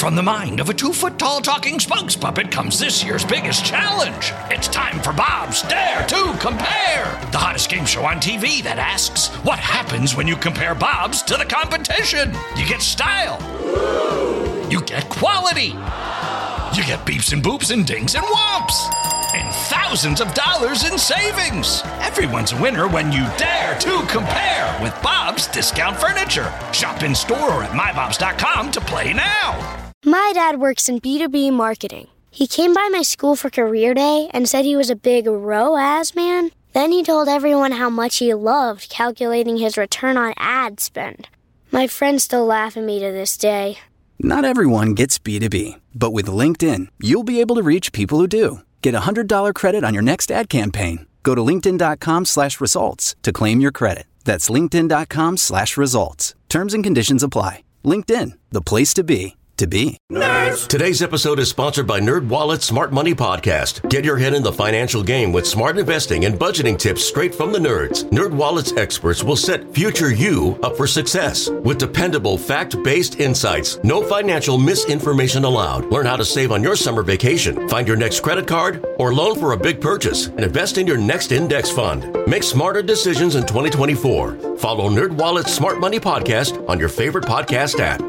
From the mind of a 2-foot-tall talking spokes puppet comes this year's biggest challenge. It's time for Bob's Dare to Compare, the hottest game show on TV that asks, what happens when you compare Bob's to the competition? You get style. You get quality. You get beeps and boops and dings and whomps. And thousands of dollars in savings. Everyone's a winner when you dare to compare with Bob's Discount Furniture. Shop in store or at mybobs.com to play now. My dad works in B2B marketing. He came by my school for career day and said he was a big ROAS man. Then he told everyone how much he loved calculating his return on ad spend. My friends still laugh at me to this day. Not everyone gets B2B, but with LinkedIn, you'll be able to reach people who do. Get a $100 credit on your next ad campaign. Go to linkedin.com/results to claim your credit. That's linkedin.com/results. Terms and conditions apply. LinkedIn, the place to be. Nerds! Today's episode is sponsored by NerdWallet's Smart Money Podcast. Get your head in the financial game with smart investing and budgeting tips straight from the nerds. NerdWallet's experts will set future you up for success with dependable, fact-based insights. No financial misinformation allowed. Learn how to save on your summer vacation, find your next credit card, or loan for a big purchase, and invest in your next index fund. Make smarter decisions in 2024. Follow NerdWallet's Smart Money Podcast on your favorite podcast app.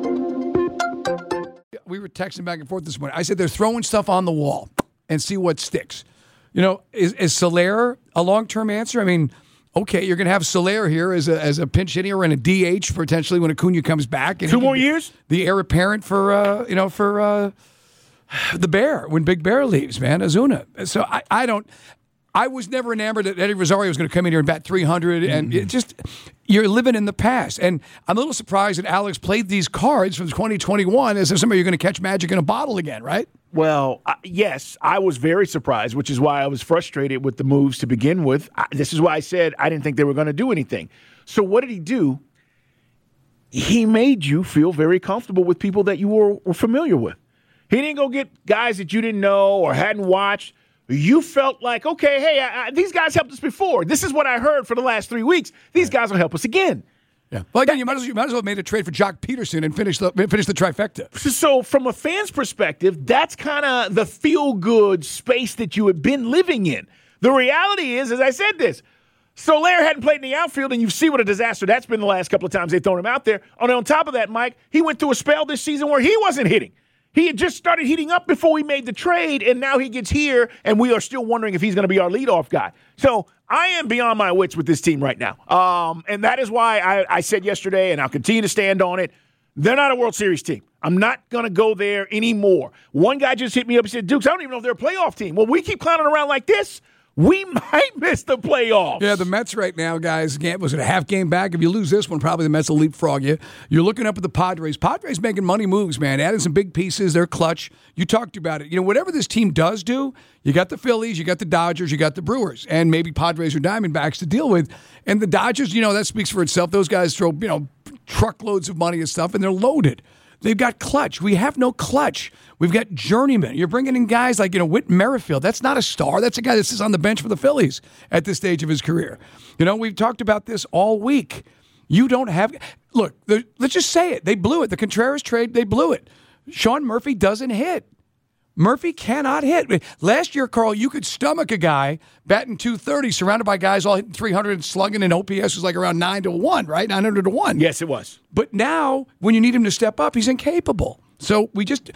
We were texting back and forth this morning. I said they're throwing stuff on the wall and see what sticks. You know, is Soler a long-term answer? I mean, okay, you're going to have Soler here as a pinch hitter and a DH potentially when Acuna comes back. And 2 more years? The heir apparent for the Bear when Big Bear leaves, man, Ozuna. So I was never enamored that Eddie Rosario was going to come in here and bat 300, and it just, you're living in the past. And I'm a little surprised that Alex played these cards from 2021 as if somebody you're going to catch magic in a bottle again, right? Well, yes, I was very surprised, which is why I was frustrated with the moves to begin with. This is why I said I didn't think they were going to do anything. So what did he do? He made you feel very comfortable with people that you were familiar with. He didn't go get guys that you didn't know or hadn't watched. You felt like, okay, hey, these guys helped us before. This is what I heard for the last 3 weeks. These guys will help us again. Yeah. Well, again, you might as well have made a trade for Jock Peterson and finish the trifecta. So from a fan's perspective, that's kind of the feel-good space that you have been living in. The reality is, as I said this, Soler hadn't played in the outfield, and you see what a disaster that's been the last couple of times they've thrown him out there. And on top of that, Mike, he went through a spell this season where he wasn't hitting. He had just started heating up before we made the trade, and now he gets here, and we are still wondering if he's going to be our leadoff guy. So I am beyond my wits with this team right now. And that is why I said yesterday, and I'll continue to stand on it, they're not a World Series team. I'm not going to go there anymore. One guy just hit me up and said, Dukes, I don't even know if they're a playoff team. Well, we keep clowning around like this, we might miss the playoffs. Yeah, the Mets right now, guys, was it a half game back? If you lose this one, probably the Mets will leapfrog you. You're looking up at the Padres. Padres making money moves, man. Adding some big pieces. They're clutch. You talked about it. You know, whatever this team does do, you got the Phillies, you got the Dodgers, you got the Brewers, and maybe Padres or Diamondbacks to deal with. And the Dodgers, you know, that speaks for itself. Those guys throw, you know, truckloads of money and stuff, and they're loaded. They've got clutch. We have no clutch. We've got journeymen. You're bringing in guys like, you know, Whit Merrifield. That's not a star. That's a guy that sits on the bench for the Phillies at this stage of his career. You know, we've talked about this all week. You don't have – look, let's just say it. They blew it. The Contreras trade, they blew it. Sean Murphy doesn't hit. Murphy cannot hit. Last year, Carl, you could stomach a guy batting .230, surrounded by guys all hitting 300 and slugging, and OPS was like around 9-1, right? 900-1. Yes, it was. But now, when you need him to step up, he's incapable. So we just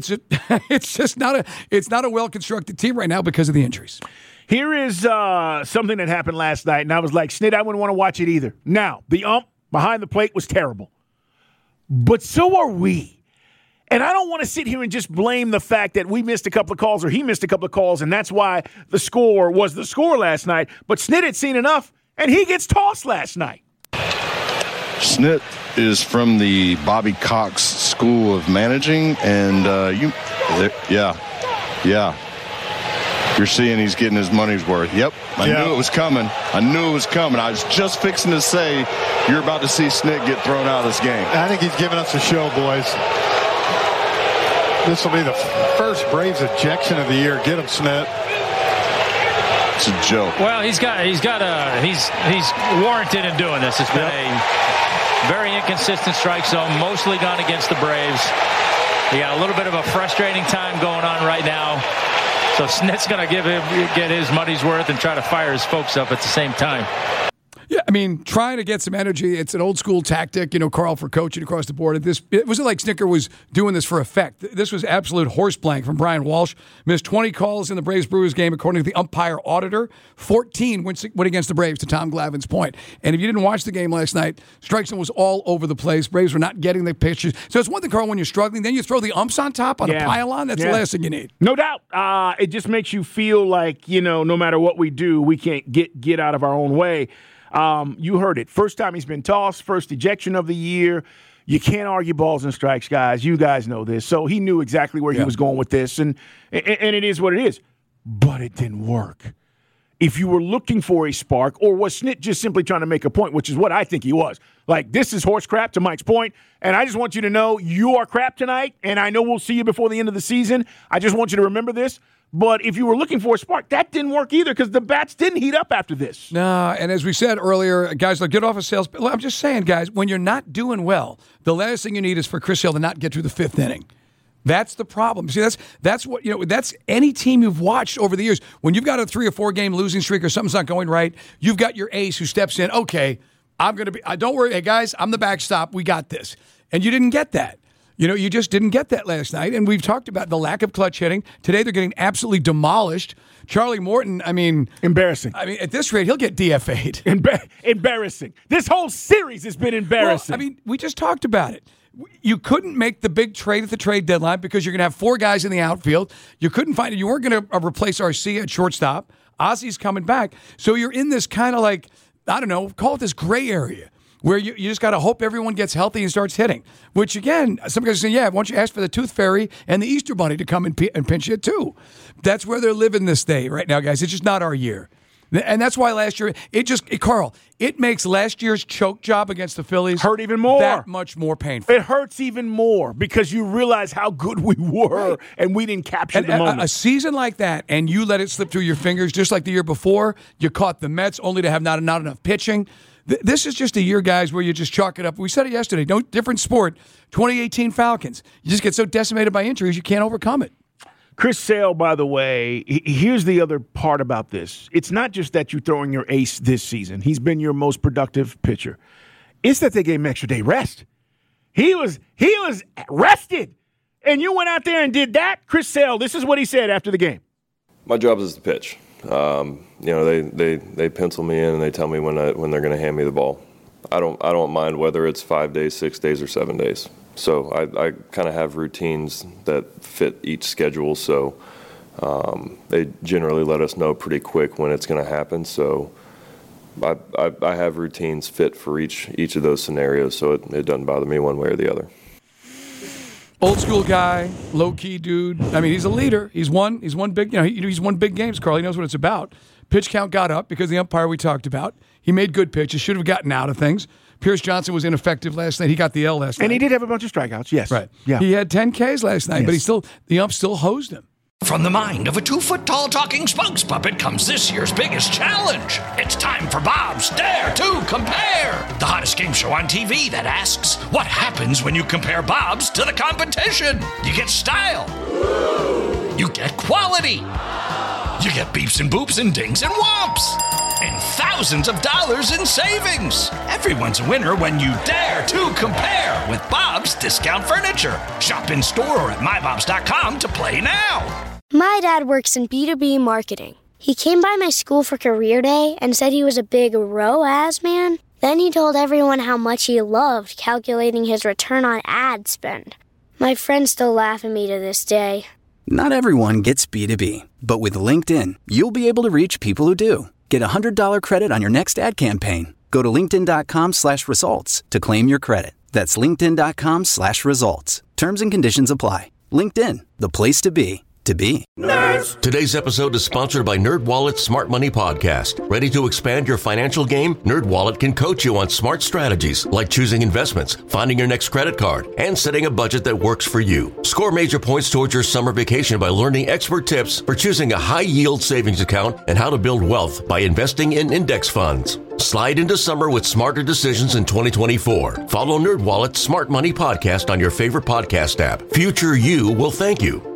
it's just not a well-constructed team right now because of the injuries. Here is something that happened last night, and I was like, Snit, I wouldn't want to watch it either. Now, the ump behind the plate was terrible. But so are we. And I don't want to sit here and just blame the fact that we missed a couple of calls or he missed a couple of calls, and that's why the score was the score last night. But Snit had seen enough, and he gets tossed last night. Snit is from the Bobby Cox School of Managing, and you're seeing he's getting his money's worth. Yep, I knew it was coming. I was just fixing to say you're about to see Snit get thrown out of this game. I think he's giving us a show, boys. This will be the first Braves ejection of the year. Get him, Snit. It's a joke. Well, he's warranted in doing this. It's been a very inconsistent strike zone, mostly gone against the Braves. You got a little bit of a frustrating time going on right now. So Snit's going to get his money's worth and try to fire his folks up at the same time. Yeah, I mean, trying to get some energy. It's an old school tactic, Carl, for coaching across the board. It wasn't like Snicker was doing this for effect. This was absolute horse blank from Brian Walsh. Missed 20 calls in the Braves-Brewers game, according to the umpire auditor. 14 went against the Braves, to Tom Glavine's point. And if you didn't watch the game last night, strike zone was all over the place. Braves were not getting the pitches. So it's one thing, Carl, when you're struggling, then you throw the umps on top on a pylon. That's the last thing you need. No doubt. It just makes you feel like, no matter what we do, we can't get out of our own way. You heard it. First time he's been tossed, first ejection of the year. You can't argue balls and strikes, guys. You guys know this. So he knew exactly where he was going with this, and it is what it is. But it didn't work. If you were looking for a spark, or was Snit just simply trying to make a point, which is what I think he was. Like, this is horse crap, to Mike's point, and I just want you to know you are crap tonight, and I know we'll see you before the end of the season. I just want you to remember this. But if you were looking for a spark, that didn't work either because the bats didn't heat up after this. No, and as we said earlier, guys, get off a sales. I'm just saying, guys, when you're not doing well, the last thing you need is for Chris Sale to not get through the fifth inning. That's the problem. See, that's what that's any team you've watched over the years. When you've got a 3 or 4 game losing streak or something's not going right, you've got your ace who steps in. Okay, I'm going to be. Don't worry, hey guys, I'm the backstop. We got this, and you didn't get that. You just didn't get that last night, and we've talked about the lack of clutch hitting. Today they're getting absolutely demolished. Charlie Morton, embarrassing. At this rate, he'll get DFA'd. Embarrassing. This whole series has been embarrassing. Well, we just talked about it. You couldn't make the big trade at the trade deadline because you're going to have 4 guys in the outfield. You couldn't find it. You weren't going to replace Arcia at shortstop. Ozzy's coming back. So you're in this kind of like, I don't know, call it this gray area, where you just got to hope everyone gets healthy and starts hitting. Which, again, some guys are saying, why don't you ask for the Tooth Fairy and the Easter Bunny to come and pinch hit, too? That's where they're living this day right now, guys. It's just not our year. And that's why last year, Carl, it makes last year's choke job against the Phillies hurt even more. That much more painful. It hurts even more because you realize how good we were and we didn't capture the moment. A season like that, and you let it slip through your fingers just like the year before, you caught the Mets only to have not enough pitching. This is just a year, guys, where you just chalk it up. We said it yesterday. Different sport. 2018 Falcons. You just get so decimated by injuries, you can't overcome it. Chris Sale, by the way, here's the other part about this. It's not just that you're throwing your ace this season. He's been your most productive pitcher. It's that they gave him an extra day rest. He was rested. And you went out there and did that? Chris Sale, this is what he said after the game. My job is to pitch. They pencil me in and they tell me when they're going to hand me the ball. I don't mind whether it's 5 days, 6 days, or 7 days. So I kind of have routines that fit each schedule. So they generally let us know pretty quick when it's going to happen. So I have routines fit for each of those scenarios. So it doesn't bother me one way or the other. Old school guy, low key dude. He's a leader. He's won big. He's won big games. Carl, he knows what it's about. Pitch count got up because the umpire we talked about. He made good pitches. Should have gotten out of things. Pierce Johnson was ineffective last night. He got the L last night, and he did have a bunch of strikeouts. Yes, right. Yeah, he had 10 Ks last night, yes. But the ump still hosed him. From the mind of a 2-foot-tall talking spokes puppet comes this year's biggest challenge. It's time for Bob's Dare to Compare, the hottest game show on TV that asks, what happens when you compare Bob's to the competition? You get style. You get quality. You get beeps and boops and dings and whomps. And thousands of dollars in savings. Everyone's a winner when you dare to compare with Bob's Discount Furniture. Shop in store or at mybobs.com to play now. My dad works in B2B marketing. He came by my school for career day and said he was a big ROAS man. Then he told everyone how much he loved calculating his return on ad spend. My friends still laugh at me to this day. Not everyone gets B2B, but with LinkedIn, you'll be able to reach people who do. Get a $100 credit on your next ad campaign. Go to linkedin.com/results to claim your credit. That's linkedin.com/results. Terms and conditions apply. LinkedIn, the place to be. Nerds. Today's episode is sponsored by NerdWallet's Smart Money Podcast. Ready to expand your financial game? NerdWallet can coach you on smart strategies like choosing investments, finding your next credit card, and setting a budget that works for you. Score major points towards your summer vacation by learning expert tips for choosing a high-yield savings account and how to build wealth by investing in index funds. Slide into summer with smarter decisions in 2024. Follow NerdWallet's Smart Money Podcast on your favorite podcast app. Future you will thank you.